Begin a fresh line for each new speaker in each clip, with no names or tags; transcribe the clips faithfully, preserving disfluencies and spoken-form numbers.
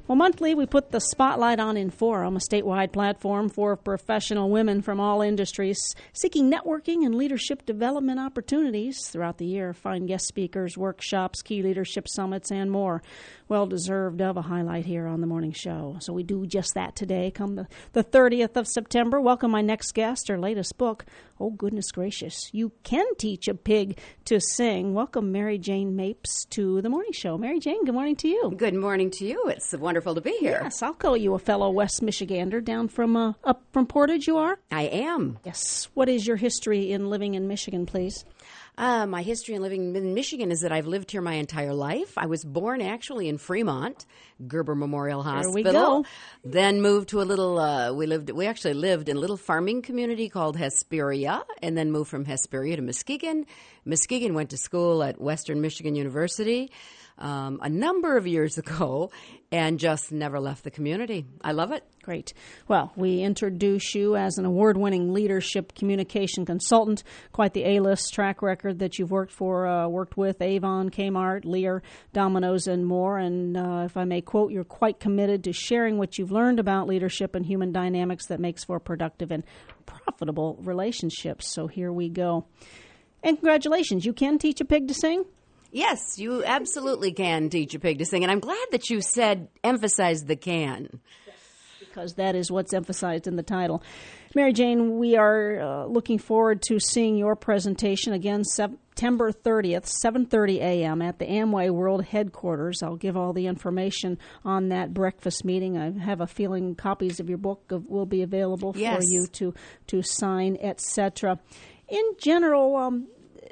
Well, monthly, we put the spotlight on Inforum, a statewide platform for professional women from all industries seeking networking and leadership development opportunities throughout the year. Find guest speakers, workshops, key leadership summits, and more. Well deserved of a highlight here on the morning show. So we do just that today. Come the, the thirtieth of September. Welcome my next guest, her latest book. Oh, goodness gracious. You Can Teach a Pig to Sing. Welcome Mary Jane Mapes to the morning show. Mary Jane, good morning to you.
Good morning to you. It's wonderful to be here.
Yes, I'll call you a fellow West Michigander down from uh, up from Portage, you are?
I am.
Yes. What is your history in living in Michigan, please?
Uh, my history in living in Michigan is that I've lived here my entire life. I was born actually in Fremont, Gerber Memorial Hospital.
There we go.
Then moved to a little, uh, we lived, we actually lived in a little farming community called Hesperia, and then moved from Hesperia to Muskegon. Muskegon went to school at Western Michigan University um, a number of years ago and just never left the community. I love it.
Great. Well, we introduce you as an award-winning leadership communication consultant. Quite the A-list track record that you've worked for, uh, worked with Avon, Kmart, Lear, Domino's, and more. And uh, if I may quote, you're quite committed to sharing what you've learned about leadership and human dynamics that makes for productive and profitable relationships. So here we go. And congratulations. You can teach a pig to sing?
Yes, you absolutely can teach a pig to sing. And I'm glad that you said, emphasize the can.
Because that is what's emphasized in the title. Mary Jane, we are uh, looking forward to seeing your presentation again September thirtieth, seven thirty a.m. at the Amway World Headquarters. I'll give all the information on that breakfast meeting. I have a feeling copies of your book of, will be available for
yes.
you to, to sign, et cetera. In general, um,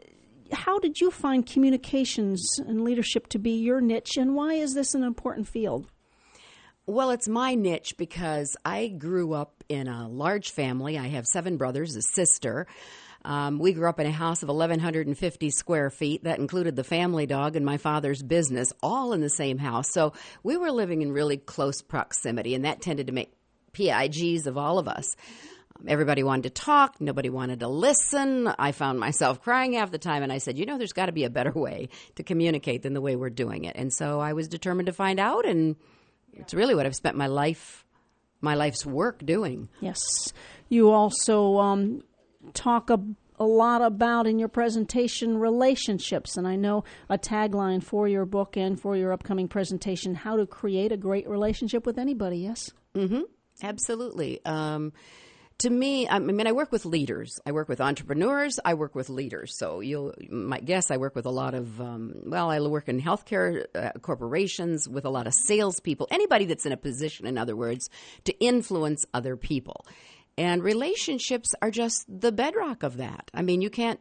how did you find communications and leadership to be your niche, and why is this an important field?
Well, it's my niche because I grew up in a large family. I have seven brothers, a sister. Um, we grew up in a house of eleven fifty square feet. That included the family dog and my father's business, all in the same house. So we were living in really close proximity, and that tended to make P I Gs of all of us. Um, everybody wanted to talk. Nobody wanted to listen. I found myself crying half the time, and I said, you know, there's got to be a better way to communicate than the way we're doing it. And so I was determined to find out, and it's really what I've spent my life, my life's work doing.
Yes. You also um, talk a, a lot about in your presentation relationships, and I know a tagline for your book and for your upcoming presentation, how to create a great relationship with anybody, yes?
Mm-hmm. Absolutely. Um, to me, I mean, I work with leaders. I work with entrepreneurs. I work with leaders. So you might guess I work with a lot of, um, well, I work in healthcare uh, corporations with a lot of salespeople, anybody that's in a position, in other words, to influence other people. And relationships are just the bedrock of that. I mean, you can't,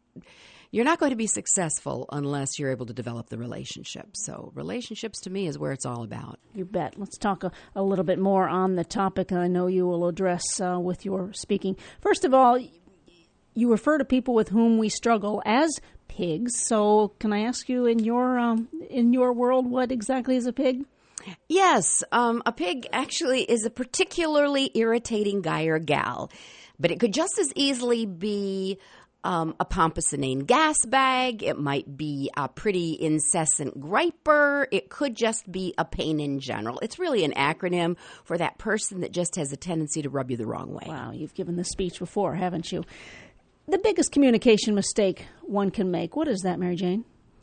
you're not going to be successful unless you're able to develop the relationship. So relationships to me is where it's all about.
You bet. Let's talk a, a little bit more on the topic I know you will address uh, with your speaking. First of all, you refer to people with whom we struggle as pigs. So can I ask you, in your um, in your world, what exactly is a pig?
Yes. Um, a pig actually is a particularly irritating guy or gal, but it could just as easily be Um, a pompous inane gas bag. It might be a pretty incessant griper. It could just be a pain in general. It's really an acronym for that person that just has a tendency to rub you the wrong way.
Wow, you've given this speech before, haven't you? The biggest communication mistake one can make, what is that, Mary Jane?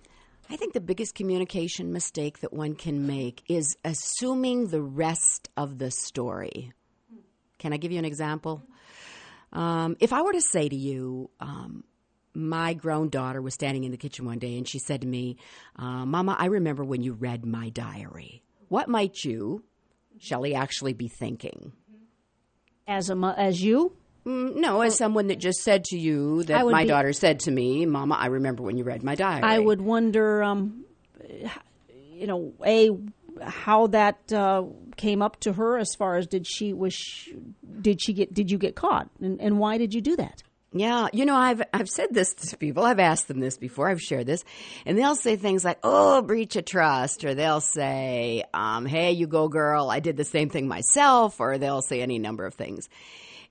I think the biggest communication mistake that one can make is assuming the rest of the story. Can I give you an example? Um, if I were to say to you, um, my grown daughter was standing in the kitchen one day and she said to me, uh, Mama, I remember when you read my diary. What might you, Shelley, actually be thinking?
As a as you?
Mm, no, as someone that just said to you that my
be,
daughter said to me, Mama, I remember when you read my diary.
I would wonder, um, you know, A, how that uh, came up to her as far as did she was she, did she get did you get caught and, and why did you do that?
Yeah, you know, I've I've said this to people. I've asked them this before. I've shared this, and they'll say things like, "Oh, breach of trust," or they'll say, um, "Hey, you go, girl. I did the same thing myself," or they'll say any number of things.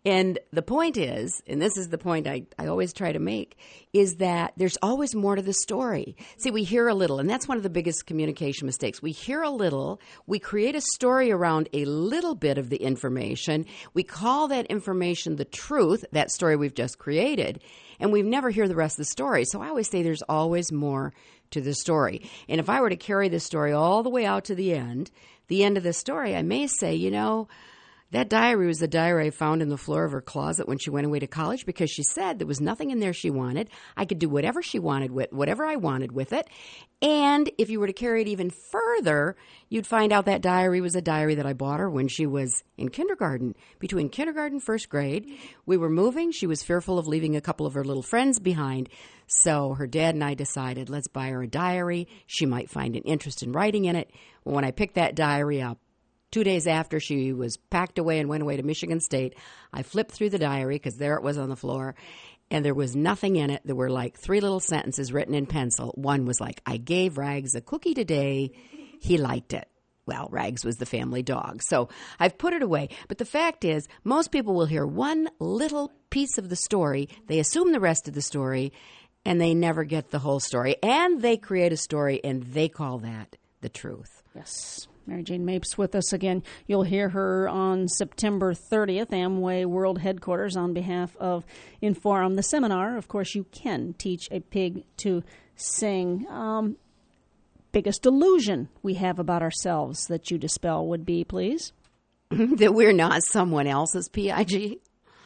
And the point is, and this is the point I, I always try to make, is that there's always more to the story. See, we hear a little, and that's one of the biggest communication mistakes. We hear a little, we create a story around a little bit of the information, we call that information the truth, that story we've just created, and we never hear the rest of the story. So I always say there's always more to the story. And if I were to carry this story all the way out to the end, the end of the story, I may say, you know, that diary was the diary I found in the floor of her closet when she went away to college because she said there was nothing in there she wanted. I could do whatever she wanted with, whatever I wanted with it. And if you were to carry it even further, you'd find out that diary was a diary that I bought her when she was in kindergarten. Between kindergarten and first grade, we were moving. She was fearful of leaving a couple of her little friends behind. So her dad and I decided, let's buy her a diary. She might find an interest in writing in it. Well, when I picked that diary up, two days after she was packed away and went away to Michigan State, I flipped through the diary because there it was on the floor, and there was nothing in it. There were like three little sentences written in pencil. One was like, I gave Rags a cookie today. He liked it. Well, Rags was the family dog. So I've put it away. But the fact is, most people will hear one little piece of the story. They assume the rest of the story, and they never get the whole story. And they create a story, and they call that the truth.
Yes. Mary Jane Mapes with us again. You'll hear her on September thirtieth, Amway World Headquarters, on behalf of Inforum. The seminar, of course, you can teach a pig to sing. Um, biggest illusion we have about ourselves that you dispel would be, please?
That we're not someone else's P I G.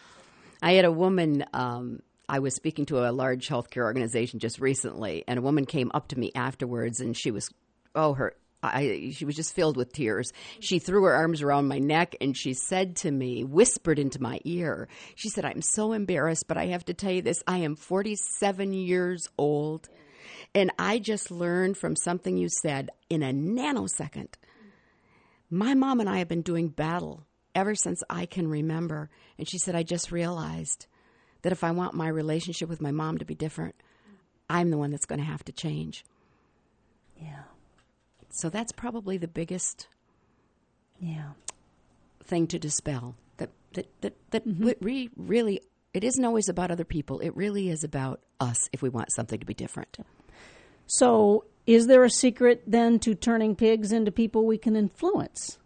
I had a woman, um, I was speaking to a large healthcare organization just recently, and a woman came up to me afterwards, and she was, oh, her... I, she was just filled with tears. She threw her arms around my neck and she said to me, whispered into my ear, she said, I'm so embarrassed, but I have to tell you this. I am forty-seven years old, and I just learned from something you said in a nanosecond. My mom and I have been doing battle ever since I can remember. And she said, I just realized that if I want my relationship with my mom to be different, I'm the one that's going to have to change.
Yeah.
So that's probably the biggest
yeah.
thing to dispel. That that that, that
mm-hmm.
we really, it isn't always about other people. It really is about us if we want something to be different.
So is there a secret then to turning pigs into people we can influence?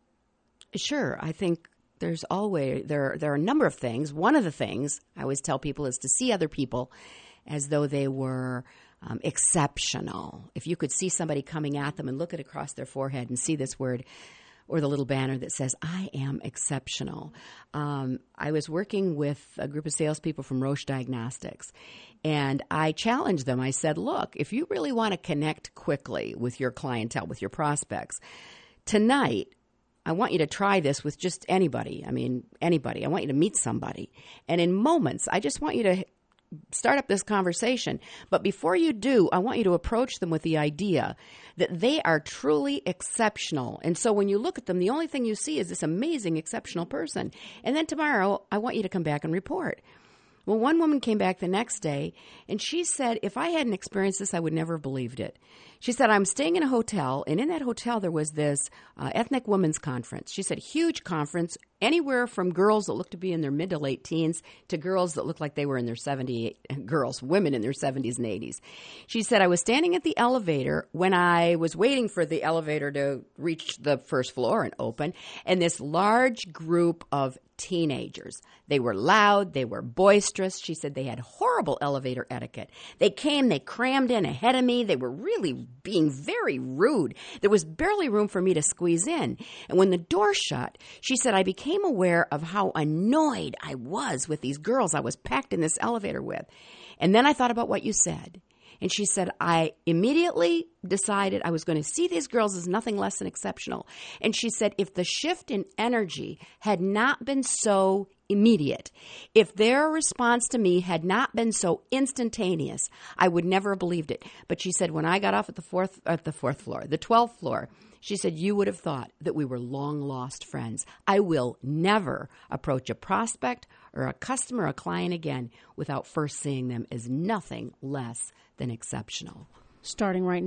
Sure. I think there's always, there, there are a number of things. One of the things I always tell people is to see other people as though they were Um, exceptional. If you could see somebody coming at them and look at across their forehead and see this word or the little banner that says, I am exceptional. Um, I was working with a group of salespeople from Roche Diagnostics, and I challenged them. I said, look, if you really want to connect quickly with your clientele, with your prospects, tonight, I want you to try this with just anybody. I mean, anybody. I want you to meet somebody. And in moments, I just want you to start up this conversation. But before you do, I want you to approach them with the idea that they are truly exceptional. And so when you look at them, the only thing you see is this amazing, exceptional person. And then tomorrow, I want you to come back and report. Well, one woman came back the next day, and she said, if I hadn't experienced this, I would never have believed it. She said, I'm staying in a hotel, and in that hotel there was this uh, ethnic women's conference. She said, huge conference, anywhere from girls that looked to be in their mid to late teens to girls that looked like they were in their seventies, girls, women in their seventies and eighties. She said, I was standing at the elevator when I was waiting for the elevator to reach the first floor and open, and this large group of teenagers. They were loud. They were boisterous. She said they had horrible elevator etiquette. They came, they crammed in ahead of me. They were really being very rude. There was barely room for me to squeeze in. And when the door shut, she said, I became aware of how annoyed I was with these girls I was packed in this elevator with. And then I thought about what you said. And she said, I immediately decided I was going to see these girls as nothing less than exceptional. And she said, if the shift in energy had not been so immediate, if their response to me had not been so instantaneous, I would never have believed it. But she said, when I got off at the fourth, at the fourth floor, the twelfth floor, she said, you would have thought that we were long-lost friends. I will never approach a prospect or a customer or a client again without first seeing them as nothing less than exceptional.
Starting right now,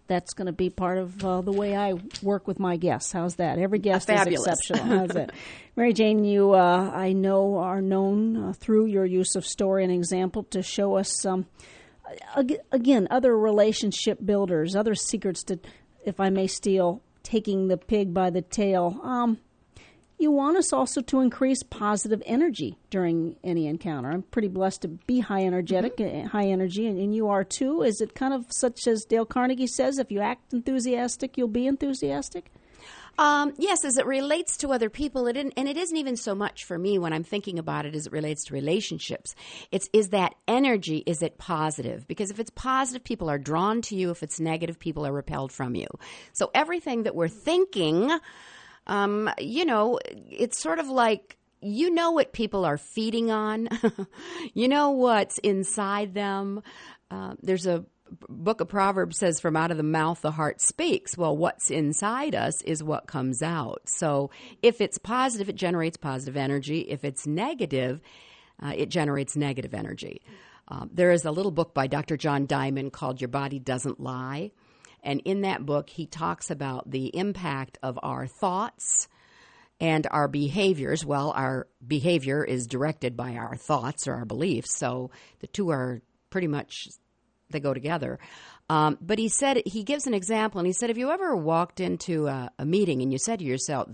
that's going to be part of uh, the way I work with my guests. How's that? Every guest is exceptional. How's that? Mary Jane, you, uh, I know, are known uh, through your use of story and example to show us, um, again, other relationship builders, other secrets to, if I may steal, taking the pig by the tail. Um, you want us also to increase positive energy during any encounter. I'm pretty blessed to be high energetic, mm-hmm. high energy, and, and you are too. Is it kind of such as Dale Carnegie says, if you act enthusiastic, you'll be enthusiastic?
Um, yes, as it relates to other people, it and it isn't even so much for me when I'm thinking about it as it relates to relationships. It's, is that energy, is it positive? Because if it's positive, people are drawn to you. If it's negative, people are repelled from you. So everything that we're thinking, um, you know, it's sort of like, you know what people are feeding on. You know what's inside them. Uh, there's a Book of Proverbs says, from out of the mouth the heart speaks. Well, what's inside us is what comes out. So if it's positive, it generates positive energy. If it's negative, uh, it generates negative energy. Um, there is a little book by Doctor John Diamond called Your Body Doesn't Lie. And in that book, he talks about the impact of our thoughts and our behaviors. Well, our behavior is directed by our thoughts or our beliefs. So the two are pretty much, they go together. Um, but he said, he gives an example, and he said, have you ever walked into a, a meeting and you said to yourself,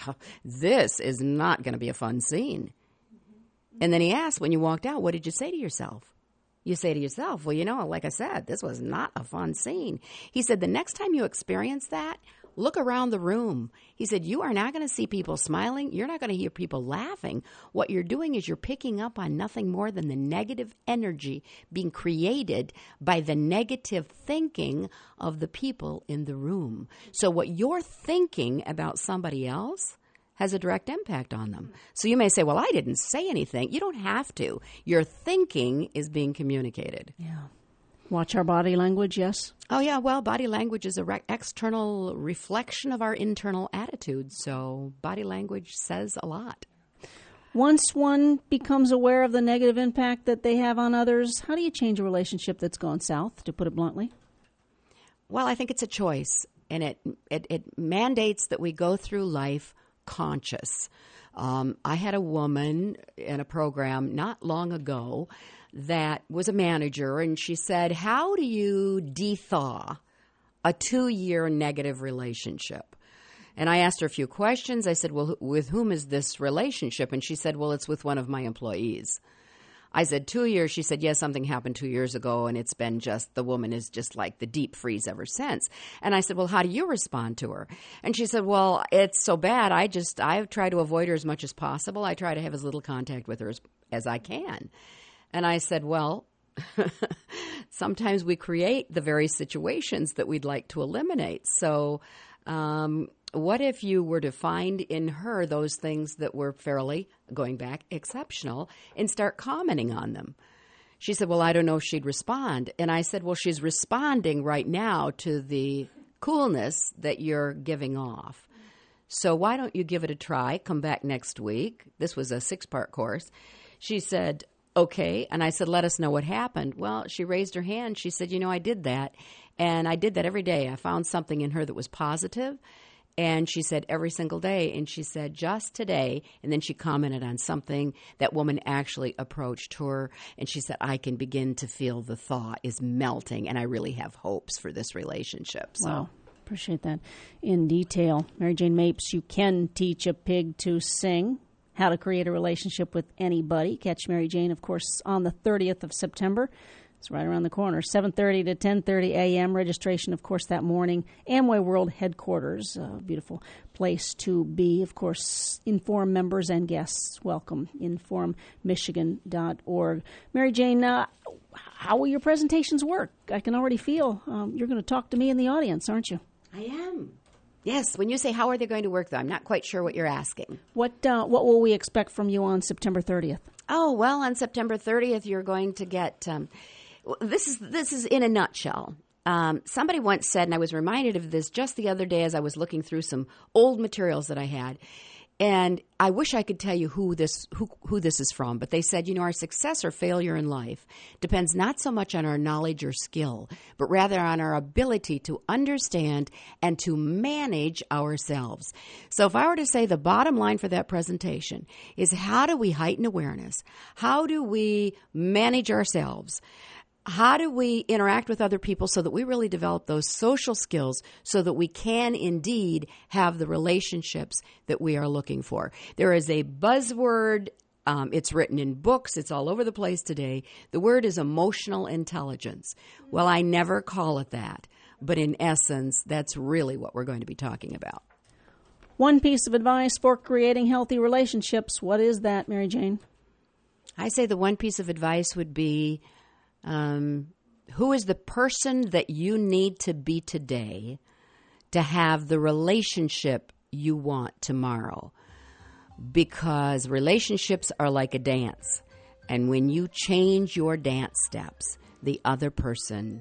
this is not going to be a fun scene? And then he asked, when you walked out, what did you say to yourself? You say to yourself, well, you know, like I said, this was not a fun scene. He said, the next time you experience that, look around the room. He said, you are not going to see people smiling. You're not going to hear people laughing. What you're doing is you're picking up on nothing more than the negative energy being created by the negative thinking of the people in the room. So what you're thinking about somebody else has a direct impact on them. So you may say, well, I didn't say anything. You don't have to. Your thinking is being communicated.
Yeah. Watch our body language, yes?
Oh, yeah. Well, body language is an re- external reflection of our internal attitude. So body language says a lot.
Once one becomes aware of the negative impact that they have on others, how do you change a relationship that's gone south, to put it bluntly?
Well, I think it's a choice, and it it, it mandates that we go through life conscious. Um, I had a woman in a program not long ago that was a manager, and she said, how do you de-thaw a two-year negative relationship? And I asked her a few questions. I said, well, with whom is this relationship? And she said, well, it's with one of my employees. I said, two years? She said, yes, something happened two years ago, and it's been just, the woman is just like the deep freeze ever since. And I said, well, how do you respond to her? And she said, well, it's so bad. I just, I try to avoid her as much as possible. I try to have as little contact with her as, as I can. And I said, well, sometimes we create the very situations that we'd like to eliminate. So um, what if you were to find in her those things that were fairly, going back, exceptional, and start commenting on them? She said, well, I don't know if she'd respond. And I said, well, she's responding right now to the coolness that you're giving off. So why don't you give it a try? Come back next week. This was a six-part course. She said, okay. And I said, let us know what happened. Well, she raised her hand. She said, you know, I did that. And I did that every day. I found something in her that was positive. And she said every single day. And she said just today. And then she commented on something that woman actually approached her. And she said, I can begin to feel the thaw is melting. And I really have hopes for this relationship. So.
Wow. Appreciate that in detail. Mary Jane Mapes, you can teach a pig to sing. How to create a relationship with anybody. Catch Mary Jane, of course, on the thirtieth of September. It's right around the corner, seven thirty to ten thirty a.m. Registration, of course, that morning. Amway World Headquarters, a beautiful place to be. Of course, Inform members and guests welcome. inform michigan dot org. Mary Jane, uh, how will your presentations work? I can already feel um, you're going to talk to me in the audience, aren't you?
I am. Yes. When you say how are they going to work, though, I'm not quite sure what you're asking.
What uh, what will we expect from you on September thirtieth?
Oh, well, on September thirtieth, you're going to get um, this is this is in a nutshell. Um, somebody once said, and I was reminded of this just the other day as I was looking through some old materials that I had. And I wish I could tell you who this who, who this is from, but they said, you know, our success or failure in life depends not so much on our knowledge or skill, but rather on our ability to understand and to manage ourselves. So if I were to say the bottom line for that presentation is, how do we heighten awareness? How do we manage ourselves? How do we interact with other people so that we really develop those social skills so that we can indeed have the relationships that we are looking for? There is a buzzword. Um, it's written in books. It's all over the place today. The word is emotional intelligence. Well, I never call it that. But in essence, that's really what we're going to be talking about.
One piece of advice for creating healthy relationships. What is that, Mary Jane?
I say the one piece of advice would be, Um, who is the person that you need to be today to have the relationship you want tomorrow? Because relationships are like a dance. And when you change your dance steps, the other person,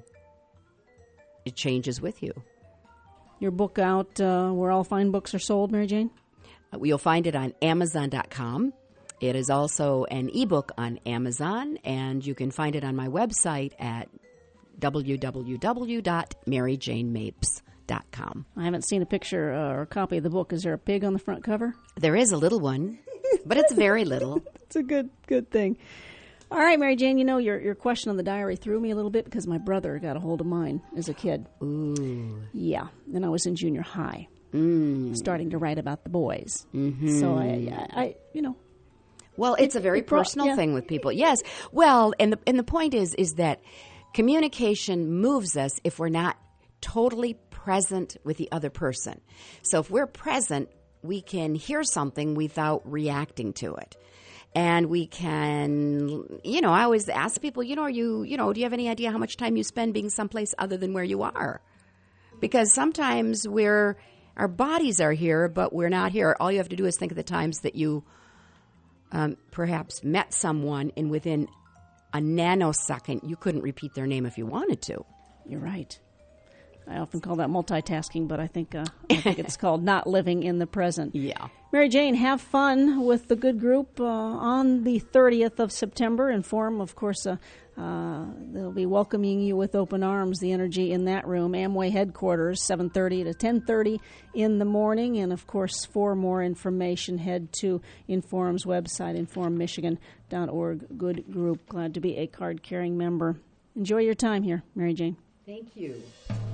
it changes with you.
Your book out uh, where all fine books are sold, Mary Jane?
Uh, you'll find it on Amazon dot com. It is also an ebook on Amazon, and you can find it on my website at w w w dot mary jane mapes dot com.
I haven't seen a picture uh, or a copy of the book. Is there a pig on the front cover?
There is a little one, but it's very little.
It's a good good thing. All right, Mary Jane, you know, your your question on the diary threw me a little bit because my brother got a hold of mine as a kid.
Ooh.
Yeah, and I was in junior high,
Mm.
starting to write about the boys.
Mm-hmm.
So, I, I, I, you know.
Well, it's a very
it brought-
personal
yeah.
thing with people. Yes. Well, and the and the point is is that communication moves us if we're not totally present with the other person. So if we're present, we can hear something without reacting to it. And we can, you know, I always ask people, you know, are you, you know, do you have any idea how much time you spend being someplace other than where you are? Because sometimes we're, our bodies are here, but we're not here. All you have to do is think of the times that you um, perhaps met someone and within a nanosecond, you couldn't repeat their name if you wanted to.
You're right. I often call that multitasking, but I think uh, I think it's called not living in the present.
Yeah.
Mary Jane, have fun with the good group uh, on the thirtieth of September. Inform, of course, uh, uh, they'll be welcoming you with open arms, the energy in that room. Amway headquarters, seven thirty to ten thirty in the morning. And, of course, for more information, head to Inforum's website, inform michigan dot org. Good group. Glad to be a card-carrying member. Enjoy your time here, Mary Jane.
Thank you.